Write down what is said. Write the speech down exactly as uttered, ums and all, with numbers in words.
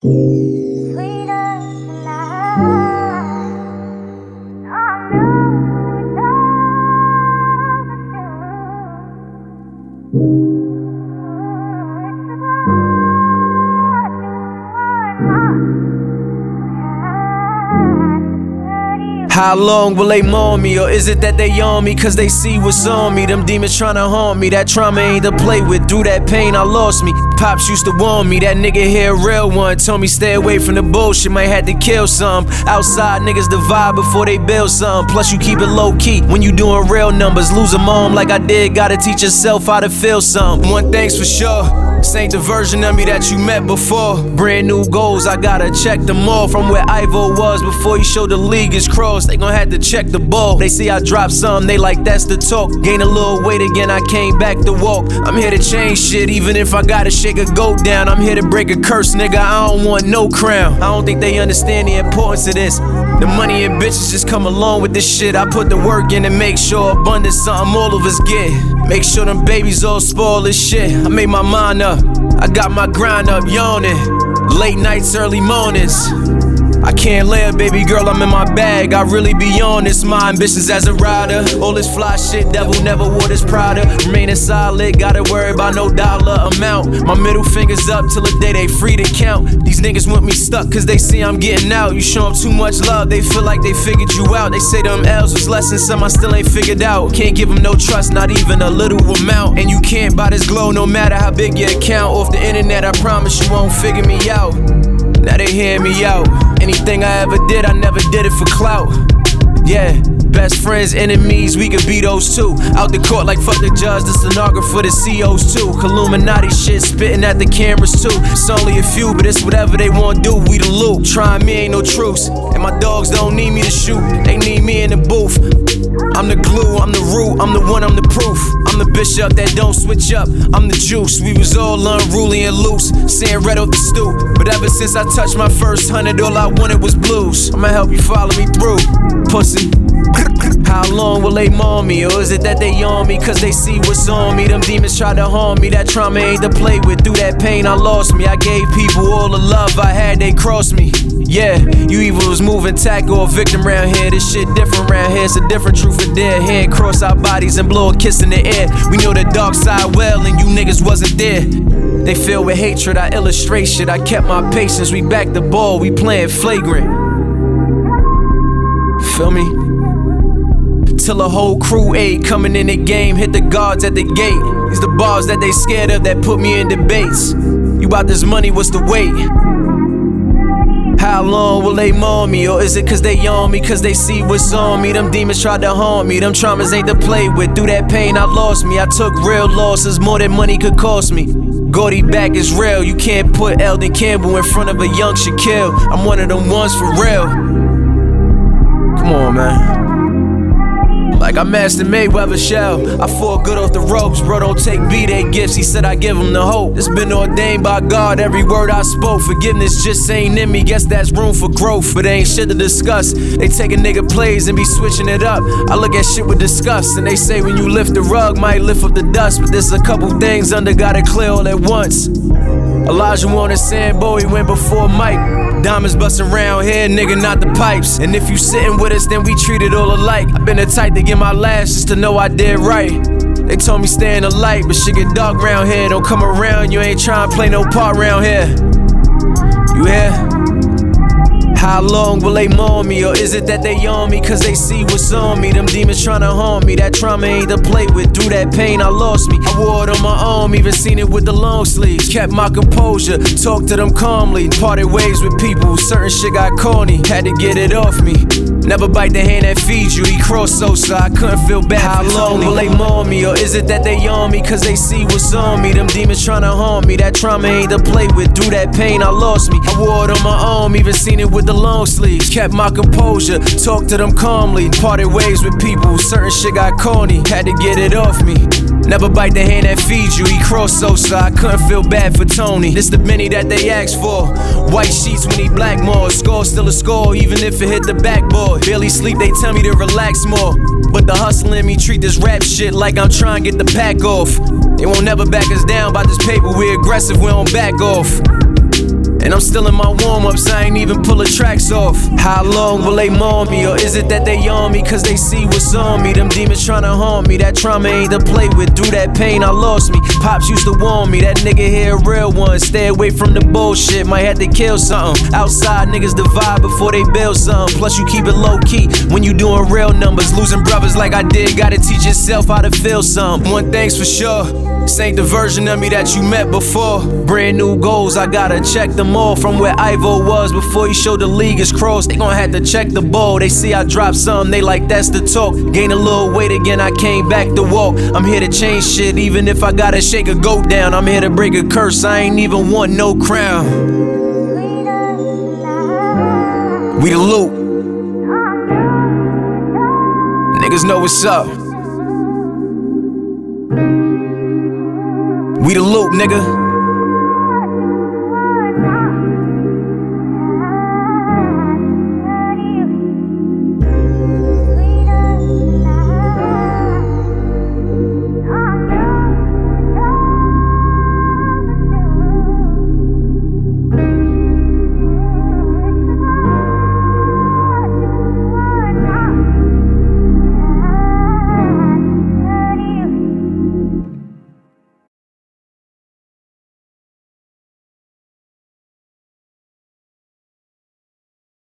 How long will they mourn me? Or is it that they on me cause they see what's on me? Them demons tryna haunt me. That trauma ain't to play with. Through that pain I lost me. Pops used to warn me. That nigga here a real one. Told me stay away from the bullshit. Might have to kill some. Outside niggas divide before they build some. Plus you keep it low key when you doing real numbers. Lose a mom like I did. Gotta teach yourself how to feel some. One thing's for sure, this ain't the version of me that you met before. Brand new goals, I gotta check them all. From where Ivo was before he showed the league his cross. They gon' have to check the ball. They see I dropped some, they like that's the talk. Gain a little weight again, I came back to walk. I'm here to change shit, even if I gotta shake a goat down. I'm here to break a curse, nigga, I don't want no crown. I don't think they understand the importance of this. The money and bitches just come along with this shit. I put the work in and make sure abundance something all of us get. Make sure them babies all spoil this shit. I made my mind up, I got my grind up, yawning. Late nights, early mornings. I can't live, baby girl, I'm in my bag. I really be on this. My ambitions as a rider. All this fly shit, devil never wore this Prada. Remaining solid, gotta worry about no dollar amount. My middle finger's up till the day they free to count. These niggas want me stuck cause they see I'm getting out. You show them too much love, they feel like they figured you out. They say them L's was lessons, some I still ain't figured out. Can't give them no trust, not even a little amount. And you can't buy this glow no matter how big your account. Off the internet, I promise you won't figure me out. Now they hear me out. Anything I ever did, I never did it for clout. Yeah, best friends, enemies, we could be those two. Out the court like fuck the judge, the stenographer, the C Os too. Illuminati shit, spitting at the cameras too. It's only a few, but it's whatever they wanna do, we the loot. Trying me ain't no truce, and my dogs don't need me to shoot. They need me in the booth. I'm the glue, I'm the root, I'm the one, I'm the proof. I'm the bishop that don't switch up, I'm the juice. We was all unruly and loose, seeing red off the stoop. But ever since I touched my first hundred, all I wanted was blues. I'ma help you follow me through, pussy. How long will they mourn me? Or is it that they on me cause they see what's on me? Them demons try to harm me, that trauma ain't to play with. Through that pain I lost me, I gave people all the love I had, they crossed me. Yeah, you either was moving tack or a victim round here. This shit different round here, it's a different truth for dead. Hand cross our bodies and blow a kiss in the air. We know the dark side well and you niggas wasn't there. They filled with hatred, I illustrate shit. I kept my patience, we back the ball, we playing flagrant. Feel me? Till a whole crew ate, coming in the game, hit the guards at the gate. These the bars that they scared of that put me in debates. You bout this money, what's the wait? How long will they mourn me? Or is it cause they on me, cause they see what's on me? Them demons tried to haunt me, them traumas ain't to play with. Through that pain I lost me, I took real losses, more than money could cost me. Gordy back is real, you can't put Eldon Campbell in front of a young Shaquille. I'm one of them ones for real. Come on, man. Like I mastered Mayweather shell. I fought good off the ropes, bro, don't take B-Day gifts. He said I give him the hope. It's been ordained by God, every word I spoke. Forgiveness just ain't in me, guess that's room for growth. But ain't shit to discuss. They take a nigga plays and be switching it up. I look at shit with disgust. And they say when you lift the rug, might lift up the dust. But there's a couple things under, gotta clear all at once. Elijah wanted Sambo, he went before Mike. Diamonds bustin' round here, nigga, not the pipes. And if you sitting with us, then we treat it all alike. I been the type to get my last just to know I did right. They told me stay in the light, but shit get dark round here. Don't come around, you ain't tryna play no part round here. You hear? How long will they mourn me? Or is it that they on me cause they see what's on me? Them demons tryna haunt me, that trauma ain't to play with. Through that pain I lost me, I wore it on my arm, even seen it with the long sleeves. Kept my composure, talked to them calmly. Parted ways with people, certain shit got corny. Had to get it off me. Never bite the hand that feeds you, he crossed so so I couldn't feel bad. How long will they mourn me? Or is it that they on me cause they see what's on me? Them demons tryna haunt me, that trauma ain't to play with. Through that pain I lost me, I wore it on my arm, even seen it with the long sleeves. Kept my composure, talked to them calmly. Parted ways with people, certain shit got corny. Had to get it off me. Never bite the hand that feeds you, he crossed so so I couldn't feel bad for Tony. This the Benny that they asked for. White sheets when he blackmore. Score still a score, even if it hit the backboard. Barely sleep, they tell me to relax more. But the hustle in me treat this rap shit like I'm trying to get the pack off. They won't never back us down by this paper, we aggressive, we don't back off. And I'm still in my warm-ups, I ain't even pull the tracks off. How long will they maul me? Or is it that they on me cause they see what's on me? Them demons tryna haunt me, that trauma ain't to play with. Through that pain I lost me, Pops used to warn me, that nigga here a real one. Stay away from the bullshit, might have to kill something. Outside niggas divide before they build something. Plus you keep it low key when you doing real numbers. Losing brothers like I did, gotta teach yourself how to feel something. One thing's for sure, this ain't the version of me that you met before. Brand new goals, I gotta check them all. From where Ivo was before he showed the league his cross. They gon' have to check the ball. They see I drop something, they like that's the talk. Gain a little weight again, I came back to walk. I'm here to change shit, even if I gotta shake a goat down. I'm here to break a curse, I ain't even want no crown. We the loop. Niggas know what's up. We the loop, nigga.